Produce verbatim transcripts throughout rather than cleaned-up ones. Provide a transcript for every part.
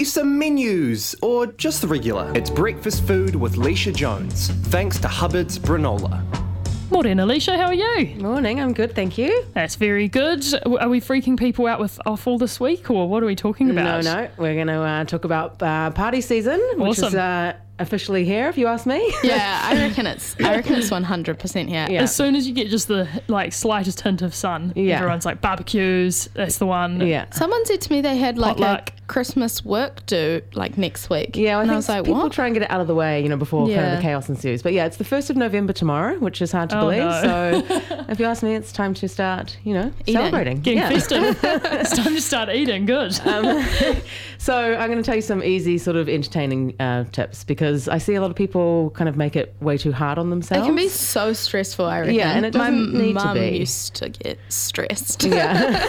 you some menus, or just the regular. It's breakfast food with Leisha Jones, thanks to Hubbard's Granola. Morning, Alicia. How are you? Morning, I'm good, thank you. That's very good. Are we freaking people out with offal this week, or what are we talking about? No, no, we're going to uh, talk about uh, party season, which Awesome. is uh, officially here, if you ask me. Yeah, I reckon it's I reckon it's one hundred percent here. Yeah. As soon as you get just the like slightest hint of sun, Yeah. everyone's like barbecues. That's the one. Yeah. Someone said to me they had like Potluck. a Christmas work due like next week. Yeah, I and think I was like, people what? try and get it out of the way, you know, before kind Yeah. of the chaos ensues. But yeah, it's the first of November tomorrow, which is hard to Oh, believe. no. So if you ask me, it's time to start, you know, Eating. celebrating. Getting yeah. festive. It's time to start eating. Good. Um, so I'm going to tell you some easy sort of entertaining uh, tips, because I see a lot of people kind of make it way too hard on It themselves. can be so stressful, I reckon. Yeah, and it doesn't My need to mum be. used to get stressed. Yeah.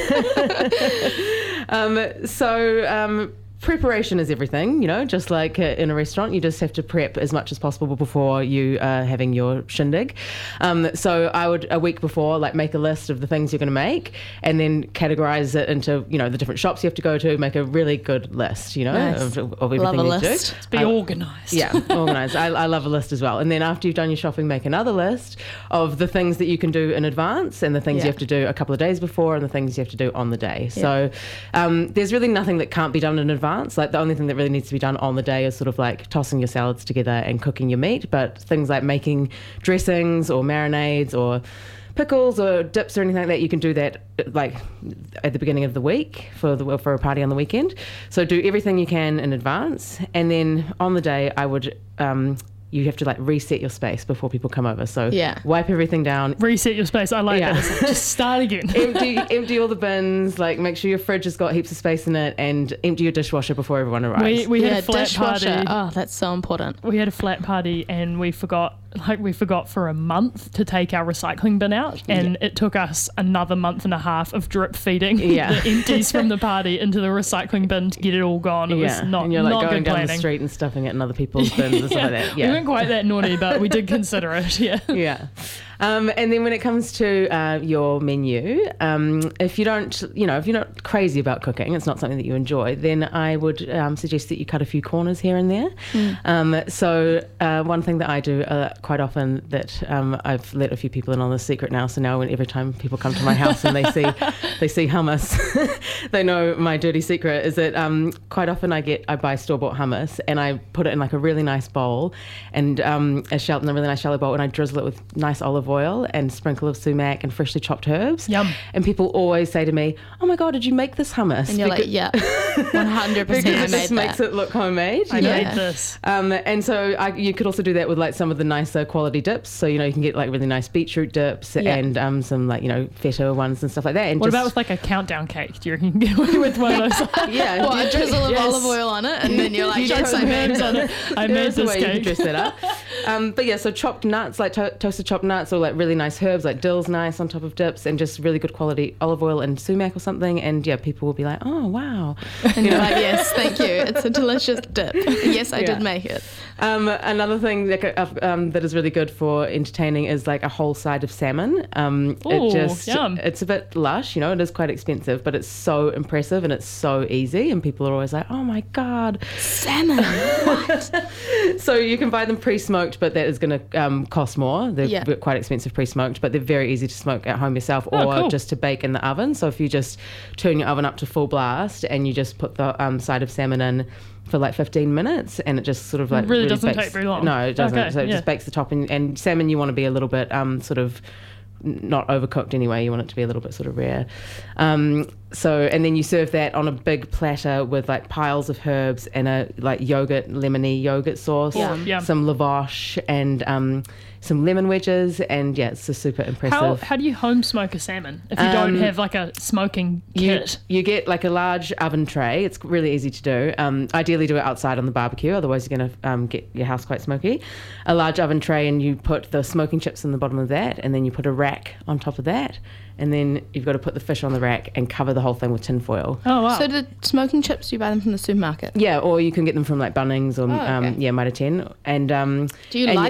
um, so um, preparation is everything, you know, just like uh, in a restaurant, you just have to prep as much as possible before you are having your shindig. Um, so I would, a week before, like make a list of the things you're going to make and then categorize it into, you know, the different shops you have to go to, make a really good list, you know, Nice. of, of everything Love a you list. do. Be I- organised. Yeah, organised. I, I love a list as well. And then after you've done your shopping, make another list of the things that you can do in advance and the things Yeah. you have to do a couple of days before and the things you have to do on the day. So um, there's really nothing that can't be done in advance. Like the only thing that really needs to be done on the day is sort of like tossing your salads together and cooking your meat. But things like making dressings or marinades or pickles or dips or anything like that, you can do that like at the beginning of the week for the for a party on the weekend. So do everything you can in advance, and then on the day I would um, you have to like reset your space before people come over. So Yeah. wipe everything down. Reset your space. I like Yeah. that. It's like, just start again. empty empty all the bins, like make sure your fridge has got heaps of space in it, and empty your dishwasher before everyone arrives. we we yeah, had a flat dishwasher. party. Oh, that's so important. We had a flat party and we forgot, like we forgot for a month to take our recycling bin out, and it took us another month and a half of drip feeding Yeah. the empties from the party into the recycling bin to get it all gone. It yeah, was not, and you're like not going good down planning. the street and stuffing it in other people's bins and stuff like that. Yeah. We weren't quite that naughty, but we did consider it. Yeah. Yeah. Um, and then when it comes to uh, your menu, um, if you don't, you know, if you're not crazy about cooking, it's not something that you enjoy, then I would um, suggest that you cut a few corners here and there. Um, so uh, one thing that I do uh, quite often that um, I've let a few people in on this secret now, so now when every time people come to my house and they see they see hummus, they know my dirty secret is that um, quite often I get I buy store-bought hummus and I put it in like a really nice bowl and um, a, shell, in a really nice shallow bowl, and I drizzle it with nice olive oil and sprinkle of sumac and freshly chopped herbs. Yum. And people always say to me, "Oh my God, did you make this hummus?" And you're Because- like, yeah, one hundred because percent I it made just makes that. it look homemade. I you know? made Yeah. this. Um, and so I, you could also do that with like some of the nicer quality dips. So, you know, you can get like really nice beetroot dips Yeah. and um, some like, you know, feta ones and stuff like that. And What just, about with like a countdown cake? Do you reckon you can get away with one of those? yeah, What, a drizzle of yes. olive oil on it, and then you're like, You yes, don't I made Herbs it. on it. I There made is a this way you can cake. dress that up. Um, but yeah, so chopped nuts, like to- toasted chopped nuts, or like really nice herbs, like dill's nice on top of dips, and just really good quality olive oil and sumac or something. And yeah, people will be like, "Oh wow." And you're like, yes, thank you. It's a delicious dip. Yes, I Yeah. did make it. Um, another thing that, uh, um, that is really good for entertaining is like a whole side of salmon. Um, Ooh, it just yum. it's a bit lush, you know. It is quite expensive, but it's so impressive and it's so easy. And people are always like, "Oh my God!" Salmon. What? So you can buy them pre-smoked, but that is going to um, cost more. They're Yeah. quite expensive pre-smoked, but they're very easy to smoke at home yourself, Oh, or cool. just to bake in the oven. So if you just turn your oven up to full blast and you just put the um, side of salmon in for like fifteen minutes, and it just sort of like really doesn't bakes, take very long. No, it doesn't. Okay, so it yeah. just bakes the top, and, and salmon you want to be a little bit um, sort of n- not overcooked anyway. You want it to be a little bit sort of rare. Um, so and then you serve that on a big platter with like piles of herbs and a like yogurt, lemony yogurt sauce, Yum. Yum. some lavash and um, some lemon wedges, and yeah, it's a super impressive. How, how do you home smoke a salmon if you don't Um, have like a smoking You, kit? you get like a large oven tray. It's really easy to do. Um, ideally, do it outside on the barbecue. Otherwise, you're going to um, get your house quite smoky. A large oven tray, and you put the smoking chips in the bottom of that, and then you put a rack on top of that, and then you've got to put the fish on the rack and cover the whole thing with tin foil. Oh wow. So the smoking chips, you buy them from the supermarket? Yeah, or you can get them from like Bunnings or Oh, okay. um, yeah, Mitre ten. And um, Do you and light them?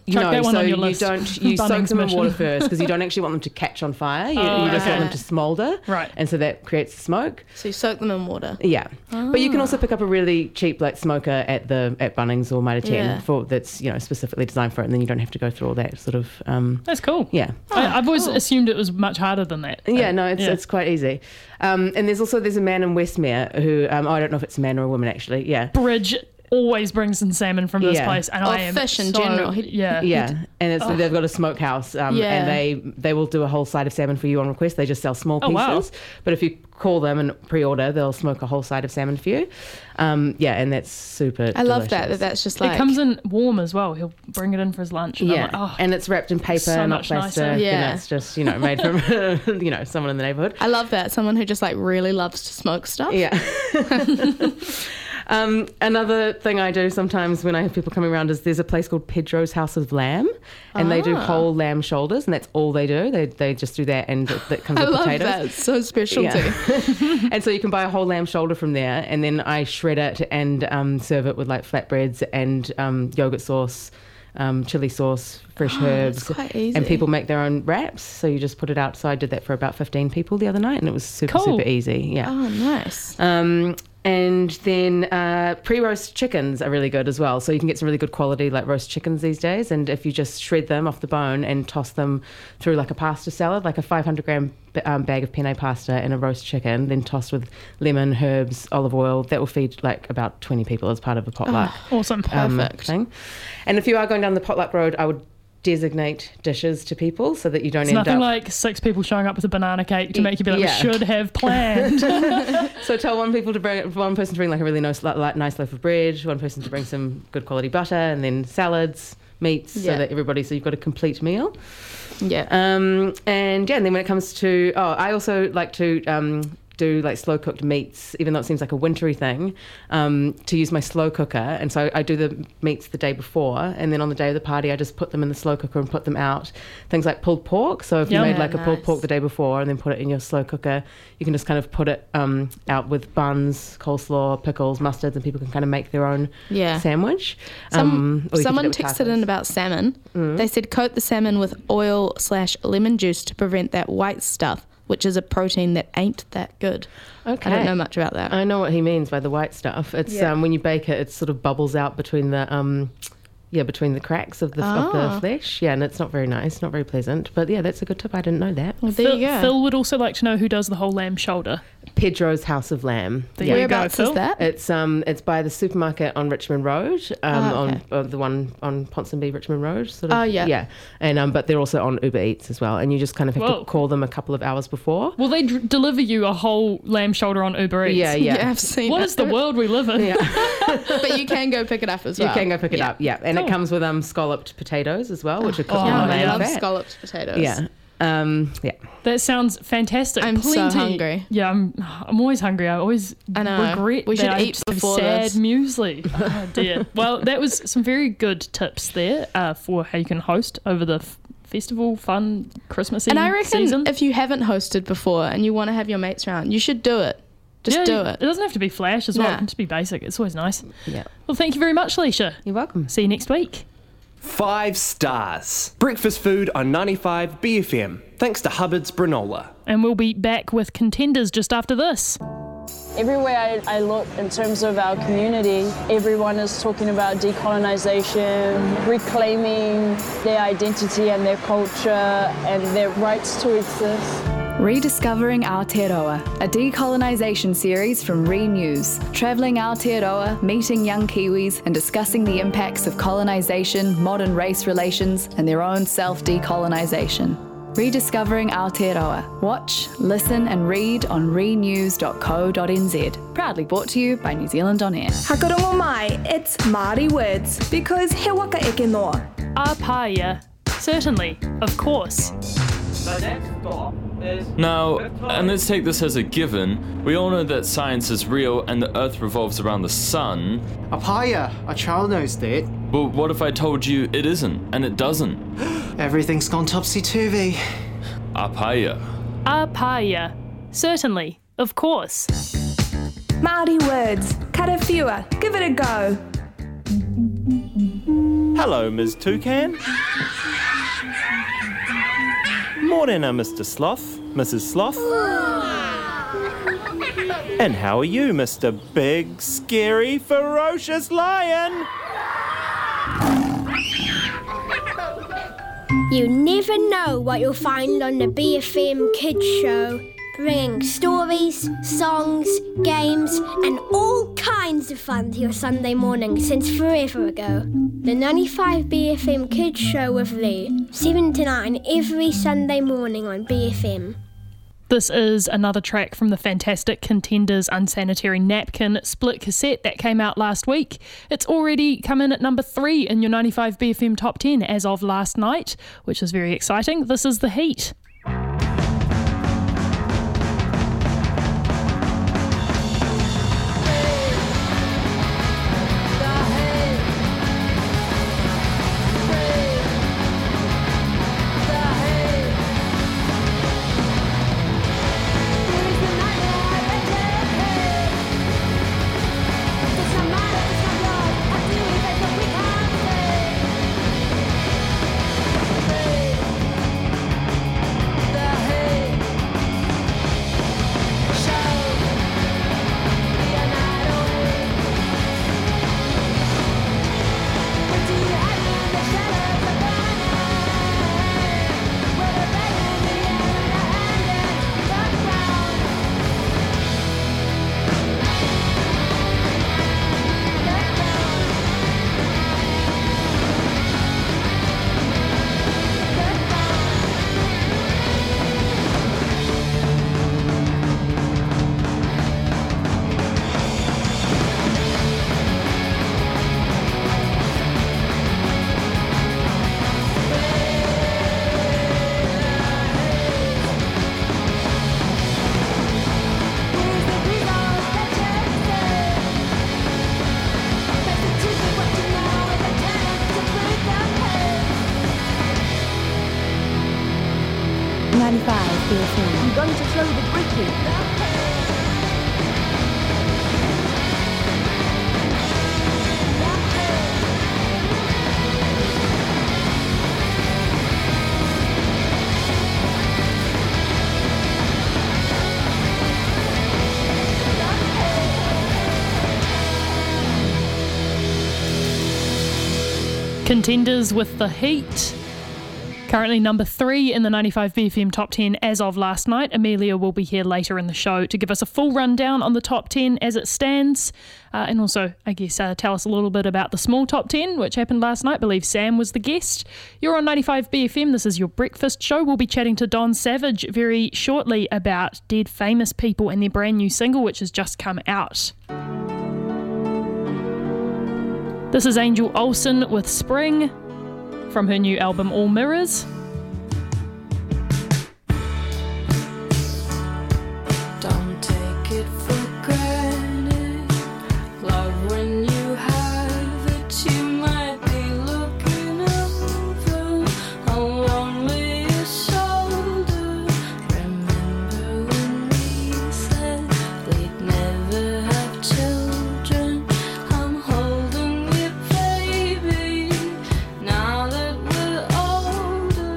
Chuck no, that one so on your you list. don't. You soak Bunnings them in mission. water first because you don't actually want them to catch on fire. You, Oh, you just okay. want them to smoulder, Right. And so that creates the smoke. So you soak them in water. Yeah, but you can also pick up a really cheap like smoker at the at Bunnings or Mitre ten Yeah. for that's you know specifically designed for it, and then you don't have to go through all that sort of. Um, That's cool. yeah. I, I've always cool. assumed it was much harder than that. Yeah, no, it's Yeah. it's quite easy. Um, and there's also there's a man in Westmere who um, I don't know if it's a man or a woman actually. Yeah. Bridge always brings in salmon from this Yeah. place, and Or I am fish in so- general. He- Yeah, Yeah, and it's, they've got a smokehouse, um, Yeah. and they they will do a whole side of salmon for you on request. They just sell small Oh, pieces, wow. but if you call them and pre-order, they'll smoke a whole side of salmon for you. Um, yeah, and that's super. I love that. That delicious. that's just like it comes in warm as well. He'll bring it in for his lunch. And I'm Yeah, like, oh, and it's wrapped in paper, so not much plastic. nicer. Yeah. And it's just you know made from you know someone in the neighbourhood. I love that. Someone who just like really loves to smoke stuff. Yeah. um, another thing I do sometimes when I have people coming around is there's a place called Pedro's House of Lamb, and they do Ah. whole lamb shoulders, and that's all they do. They they just do that, and that comes I with love potatoes. that. It's so specialty. Yeah. And so you can buy a whole lamb shoulder from there, and then I shred it and um, serve it with like flatbreads and um, yogurt sauce, um, chili sauce, fresh Oh, herbs. it's quite easy. And people make their own wraps, so you just put it out. So I did that for about fifteen people the other night, and it was super Cool. super easy. Yeah. Oh, nice. Um, and then uh, pre-roast chickens are really good as well. So you can get some really good quality like roast chickens these days. And if you just shred them off the bone and toss them through like a pasta salad, like a five hundred gram b- um, bag of penne pasta and a roast chicken, then tossed with lemon, herbs, olive oil, that will feed like about twenty people as part of a potluck awesome. um, perfect. thing. And if you are going down the potluck road, I would designate dishes to people so that you don't It's end nothing up... like six people showing up with a banana cake to make you be like, Yeah. we should have planned. So tell one people to bring one person to bring like a really nice, like, nice loaf of bread, one person to bring some good quality butter, and then salads, meats, Yeah. so that everybody so you've got a complete meal. Yeah. Um, and yeah, and then when it comes to oh, I also like to um, do like slow cooked meats, even though it seems like a wintry thing, um, to use my slow cooker. And so I do the meats the day before, and then on the day of the party, I just put them in the slow cooker and put them out. Things like pulled pork. So if you Yum. made like a pulled Nice. pork the day before and then put it in your slow cooker, you can just kind of put it um, out with buns, coleslaw, pickles, mustards, and people can kind of make their own Yeah. sandwich. Some, Um, or you can do someone it with texted tacos. in about salmon. They said coat the salmon with oil slash lemon juice to prevent that white stuff, which is a protein that ain't that good. Okay. I don't know much about that. I know what he means by the white stuff. It's Yeah. um, when you bake it, it sort of bubbles out between the um, yeah, between the cracks of the of Ah. the flesh. Yeah, and it's not very nice, not very pleasant. But yeah, that's a good tip. I didn't know that. Well, there Phil, you go. Phil would also like to know who does the whole lamb shoulder. Pedro's House of Lamb. There yeah. you go, Whereabouts Phil. is that? It's um it's by the supermarket on Richmond Road, um Ah, okay. on uh, the one on Ponsonby Richmond Road, sort of. Oh, yeah. yeah, and um but they're also on Uber Eats as well, and you just kind of have Whoa. to call them a couple of hours before. Will they d- deliver you a whole lamb shoulder on Uber Eats? Yeah, yeah, Yeah, I've seen What it. is the world we live in? yeah. But you can go pick it up as You well. can go pick it Yeah. up, yeah, and Cool. it comes with um scalloped potatoes as well, which are cooked Oh, in Yeah, a my I lamb love fat. scalloped potatoes. Yeah. Um, yeah. That sounds fantastic. I'm so Plenty. hungry. Yeah, I'm. I'm always hungry. I always I know. regret We that should I eat just have before sad this. muesli. Oh dear. Well, that was some very good tips there uh, for how you can host over the f- festival, fun Christmassy And I reckon season. if you haven't hosted before and you want to have your mates around, you should do it. Just Yeah, do it. It doesn't have to be flash as well. Nah. It can just be basic. It's always nice. Yeah. Well, thank you very much, Leisha. You're welcome. See you next week. Five stars. Breakfast food on ninety-five B F M. Thanks to Hubbard's Granola. And we'll be back with contenders just after this. Everywhere I, I look in terms of our community, everyone is talking about decolonisation, reclaiming their identity and their culture and their rights to exist. Rediscovering Aotearoa, a decolonisation series from Re News, travelling Aotearoa, meeting young Kiwis and discussing the impacts of colonisation, modern race relations and their own self-decolonisation. Rediscovering Aotearoa. Watch, listen and read on renews dot co dot n z. Proudly brought to you by New Zealand On Air. Hakarongo mai, it's Māori words, because he waka eke noa. Apaia. Certainly. Of course. Now, and let's take this as a given, we all know that science is real and the Earth revolves around the sun. Apaya, a child knows that. But what if I told you it isn't, and it doesn't? Everything's gone topsy-turvy. Apaya. Apaia. Certainly. Of course. Māori words, karawhiua, give it a go. Hello, Miz Toucan. Morning, uh, Mister Sloth, Missus Sloth. And how are you, Mister Big, Scary, Ferocious Lion? You never know what you'll find on the B F M Kids Show, bringing stories, songs, games, and all kinds of fun to your Sunday morning since forever ago. The ninety-five B F M Kids Show with Lee, seven to nine every Sunday morning on B F M. This is another track from the fantastic Contenders Unsanitary Napkin split cassette that came out last week. It's already come in at number three in your ninety-five B F M Top ten as of last night, which is very exciting. This is The Heat. ninety-five B F M. I'm going to throw the bricky. Contenders with The Heat. Currently number three in the ninety-five B F M Top ten as of last night. Amelia will be here later in the show to give us a full rundown on the Top ten as it stands. Uh, and also, I guess, uh, tell us a little bit about the small Top ten, which happened last night. I believe Sam was the guest. You're on ninety-five B F M. This is your breakfast show. We'll be chatting to Don Savage very shortly about Dead Famous People and their brand new single, which has just come out. This is Angel Olsen with Spring from her new album All Mirrors. Don't take it for granted. Love when you have it, you might be looking over a lonely shoulder. Remember when we said we'd never have children? I'm holding you, baby. Now that we're older,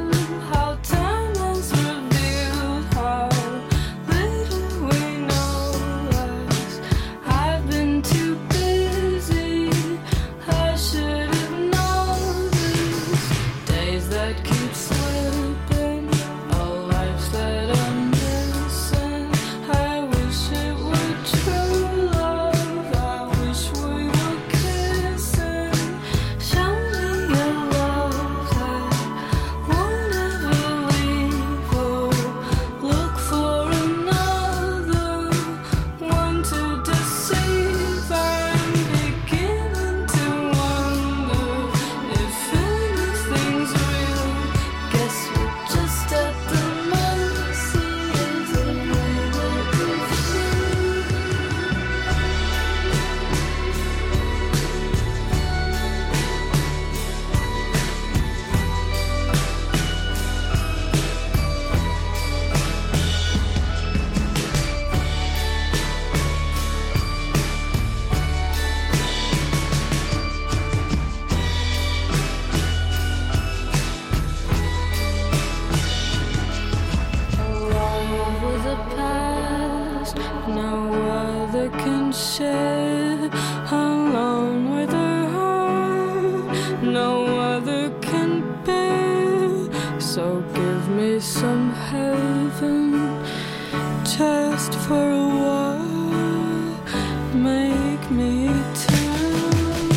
just for a while, make me turn.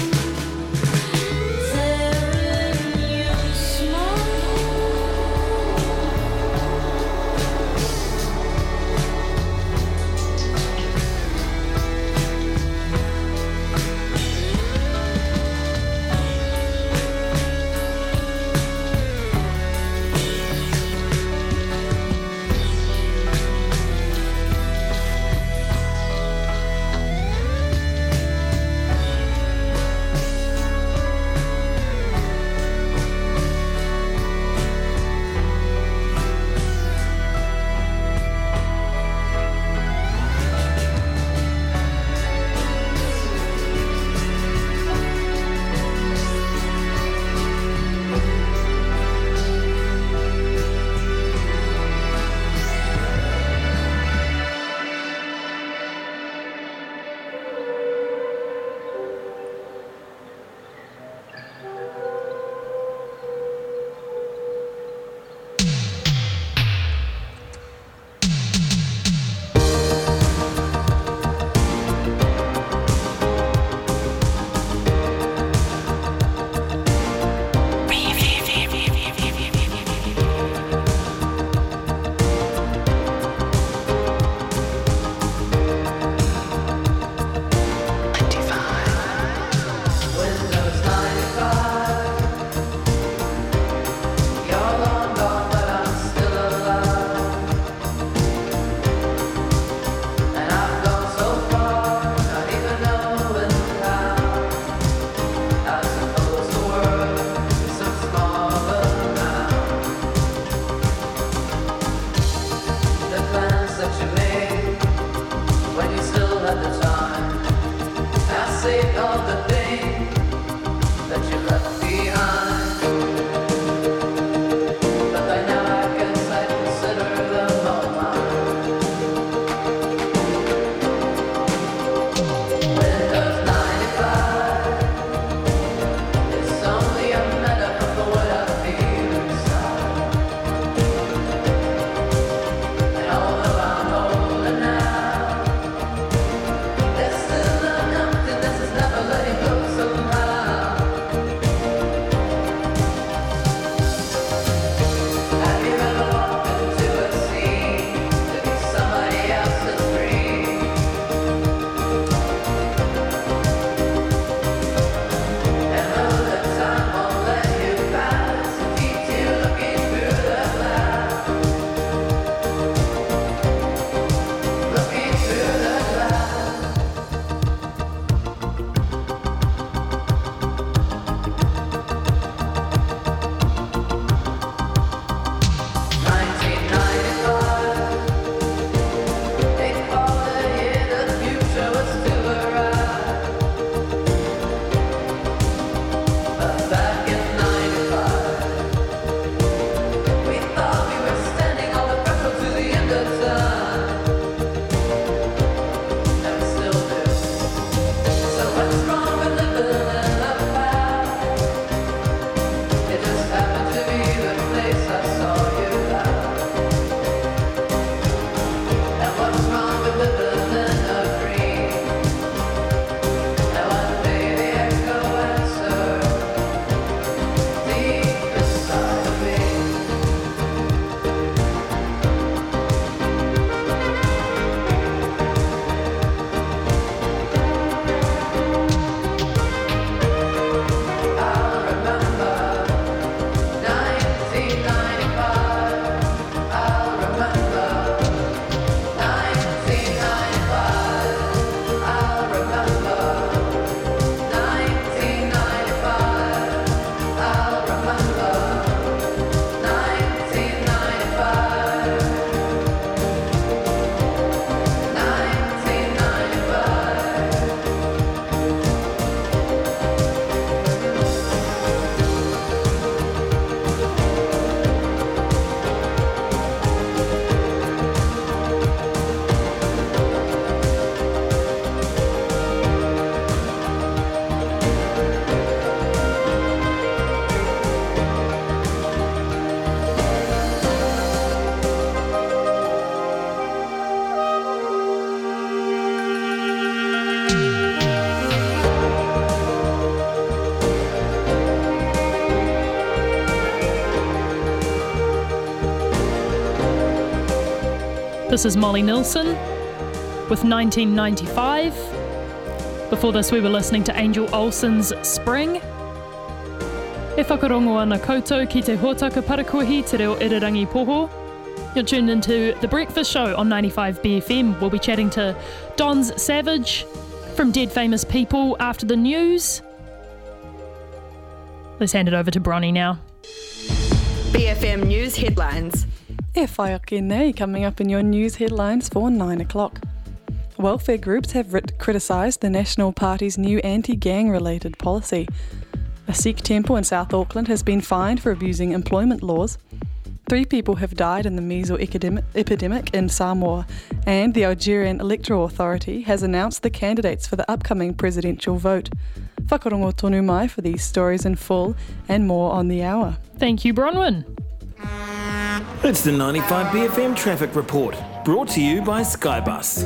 There in your smile. Letting go. This is Molly Nilsson with nineteen ninety-five. Before this, we were listening to Angel Olsen's Spring. E whakarongo ana koutou ki te hōtaka parakuahi te reo irirangi poho. You're tuned into The Breakfast Show on ninety-five B F M. We'll be chatting to Don's Savage from Dead Famous People after the news. Let's hand it over to Bronnie now. B F M News Headlines. E whai ake nei, coming up in your news headlines for nine o'clock. Welfare groups have writ- criticised the National Party's new anti-gang related policy. A Sikh temple in South Auckland has been fined for abusing employment laws. Three people have died in the measles epidemic, epidemic in Samoa, and the Algerian Electoral Authority has announced the candidates for the upcoming presidential vote. Whakarongo tonu mai for these stories in full and more on the hour. Thank you, Bronwyn. It's the ninety-five B F M Traffic Report, brought to you by Skybus.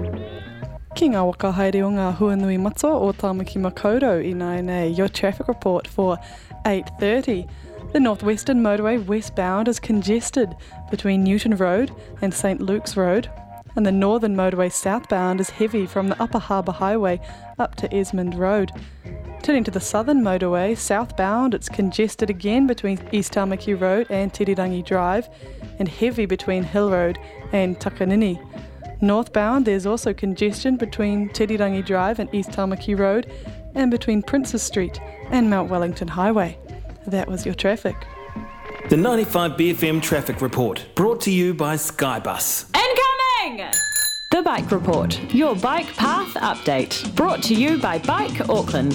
Ki ngā waka haere o ngā Huanui Matua o Tāmaki Makaurau i nai nei, your traffic report for eight thirty. The Northwestern Motorway westbound is congested between Newton Road and St Luke's Road, and the Northern Motorway southbound is heavy from the Upper Harbour Highway up to Esmond Road. Turning to the Southern Motorway, southbound it's congested again between East Tāmaki Road and Tirirangi Drive, and heavy between Hill Road and Takanini. Northbound there's also congestion between Tirirangi Drive and East Tāmaki Road, and between Princes Street and Mount Wellington Highway. That was your traffic. The ninety-five B F M Traffic Report, brought to you by Skybus. Incoming! The Bike Report, your bike path update, brought to you by Bike Auckland.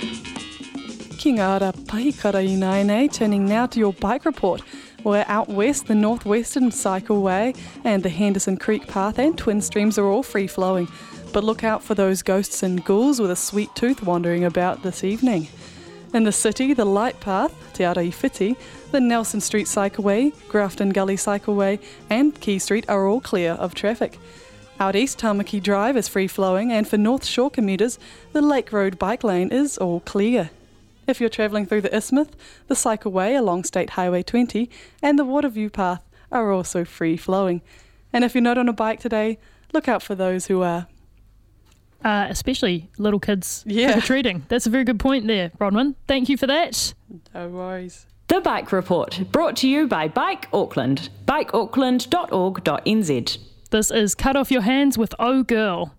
Ki ngā ara pahikara i nai nei, turning now to your bike report. Where out west, the Northwestern Cycleway and the Henderson Creek Path and Twin Streams are all free-flowing. But look out for those ghosts and ghouls with a sweet tooth wandering about this evening. In the city, the Light Path, Te Araifiti, the Nelson Street Cycleway, Grafton Gully Cycleway and Key Street are all clear of traffic. Out east, Tāmaki Drive is free-flowing, and for North Shore commuters, the Lake Road bike lane is all clear. If you're travelling through the Isthmus, the Cycleway along State Highway twenty and the Waterview Path are also free-flowing. And if you're not on a bike today, look out for those who are. Uh, especially little kids Yeah. trick-or-treating. That's a very good point there, Bronwyn. Thank you for that. No worries. The Bike Report, brought to you by Bike Auckland, bike auckland dot org dot n z. This is Cut Off Your Hands with Oh Girl.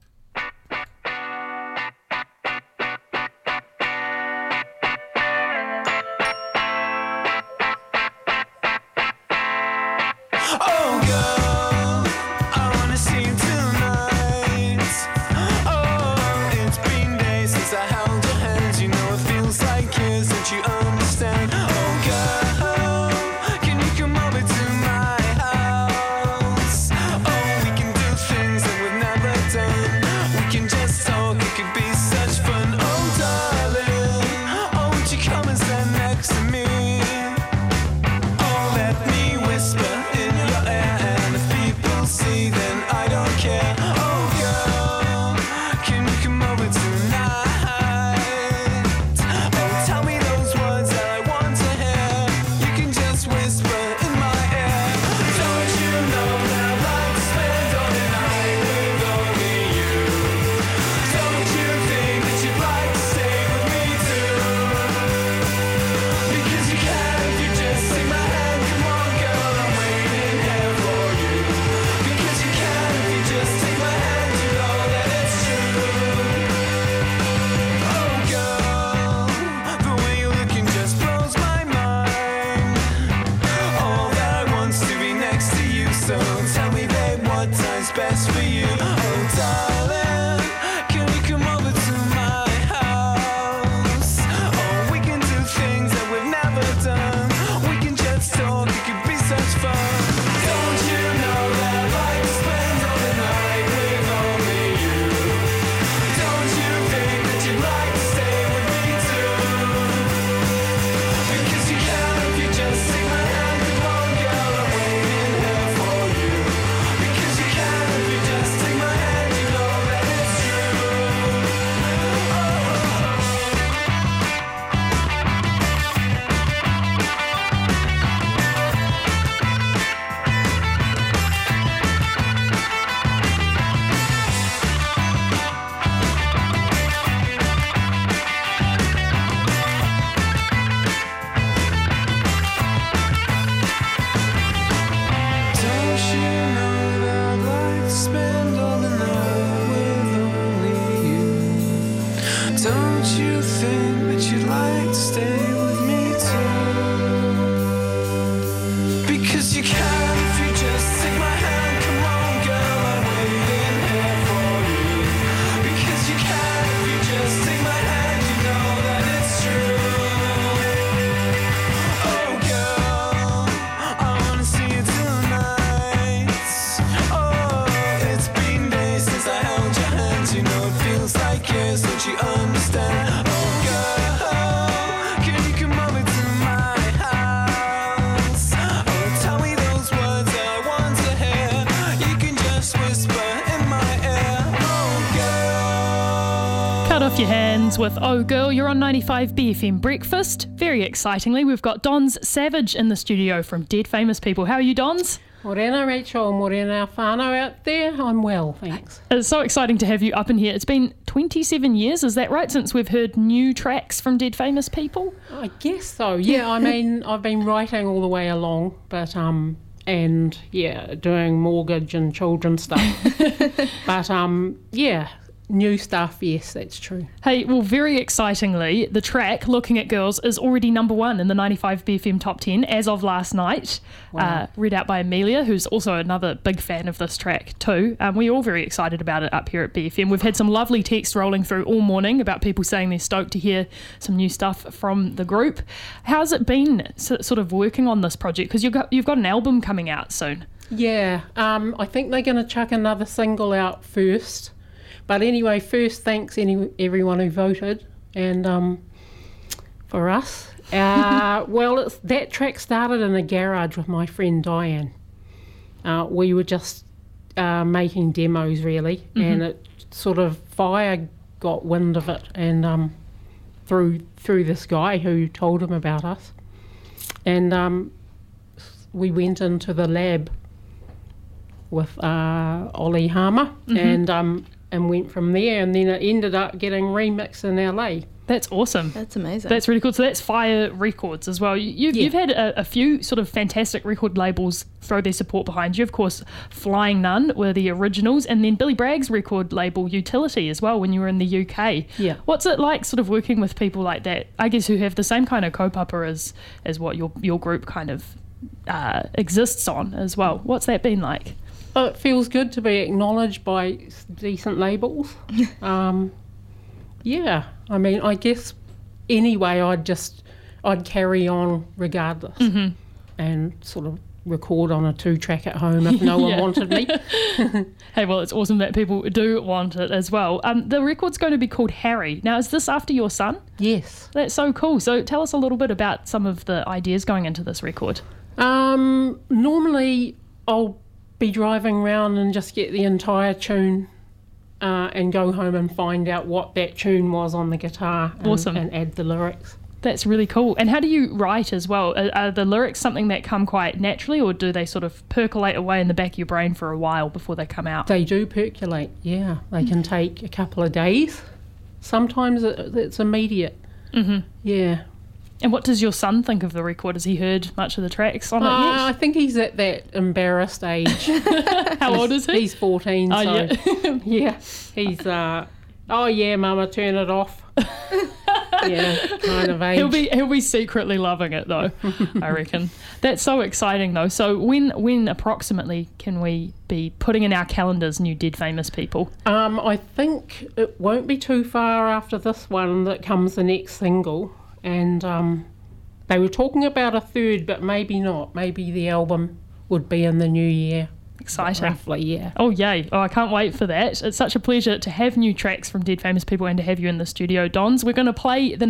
Oh girl, I wanna see you tonight. Oh, it's been days since I held your hands. You know it feels like years, don't you understand? Oh girl, can you come over to my house? Oh, we can do things that we've never done. think that you'd like to stay with me too? Because you can if you just take my hand. Come on, girl, I'm waiting here for you. Because you can if you just take my hand. You know that it's true. Oh, girl, I wanna see you tonight. Oh, it's been days since I held your hands. You know it feels like years, don't you understand? Oh, girl, can you come over to my house? Oh, tell me those words I want to hear. You can just whisper in my ear. Oh, girl. Cut off your hands with Oh Girl. You're on ninety-five B F M Breakfast. Very excitingly, we've got Dons Savage in the studio from Dead Famous People. How are you, Dons? Morena Rachel, Morena whānau out there. I'm well, thanks. It's so exciting to have you up in here. It's been twenty-seven years, is that right, since we've heard new tracks from Dead Famous People? I guess so, yeah. I mean, I've been writing all the way along, but, um, and, yeah, doing mortgage and children stuff. But, um, yeah, new stuff, yes, that's true. Hey, well, very excitingly, the track, Looking at Girls, is already number one in the ninety-five B F M Top ten as of last night. Wow. Uh, read out by Amelia, who's also another big fan of this track too. Um, we're all very excited about it up here at B F M. We've had some lovely text rolling through all morning about people saying they're stoked to hear some new stuff from the group. How's it been so, sort of working on this project? Because you've got, you've got an album coming out soon. Yeah, um, I think they're going to chuck another single out first. But anyway, first, thanks any everyone who voted, and um, for us. Uh, well, it's, that track started in a garage with my friend Diane. Uh, we were just uh, making demos, really, mm-hmm. and it sort of, Fire got wind of it, and um, through through this guy who told him about us. And um, we went into the lab with uh, Ollie Harmer, mm-hmm. and... Um, and went from there, and then it ended up getting remixed in L A. That's awesome. That's amazing. That's really cool. So that's Fire Records as well. You've, Yeah. you've had a, a few sort of fantastic record labels throw their support behind you. Of course, Flying Nun were the originals, and then Billy Bragg's record label Utility as well when you were in the U K. Yeah. What's it like sort of working with people like that, I guess, who have the same kind of kaupapa as, as what your, your group kind of uh, exists on as well? What's that been like? Oh, it feels good to be acknowledged by decent labels. um, yeah, I mean, I guess anyway, I'd just, I'd carry on regardless, mm-hmm. and sort of record on a two-track at home if no one Yeah. wanted me. Hey, well, it's awesome that people do want it as well. Um, the record's going to be called Harry. Now, is this after your son? Yes. That's so cool. So tell us a little bit about some of the ideas going into this record. Um, normally, I'll be driving around and just get the entire tune uh, and go home and find out what that tune was on the guitar and, Awesome. and add the lyrics. That's really cool. And how do you write as well? Are, are the lyrics something that come quite naturally, or do they sort of percolate away in the back of your brain for a while before they come out? They do percolate, yeah. They can take a couple of days. Sometimes it, it's immediate. Mm-hmm. Yeah. And what does your son think of the record? Has he heard much of the tracks on it Uh, yet? I think he's at that embarrassed age. How old is he? He's fourteen, Oh, so yeah. yeah. He's, uh, oh yeah, Mama, turn it off. Yeah, kind of age. He'll be he'll be secretly loving it though, I reckon. That's so exciting though. So when when approximately can we be putting in our calendars new Dead Famous People? Um, I think it won't be too far after this one that comes the next single, and um, they were talking about a third, but maybe not. Maybe the album would be in the new year. Exciting. Roughly, yeah. Oh, yay. Oh, I can't wait for that. It's such a pleasure to have new tracks from Dead Famous People and to have you in the studio, Dons. We're going to play the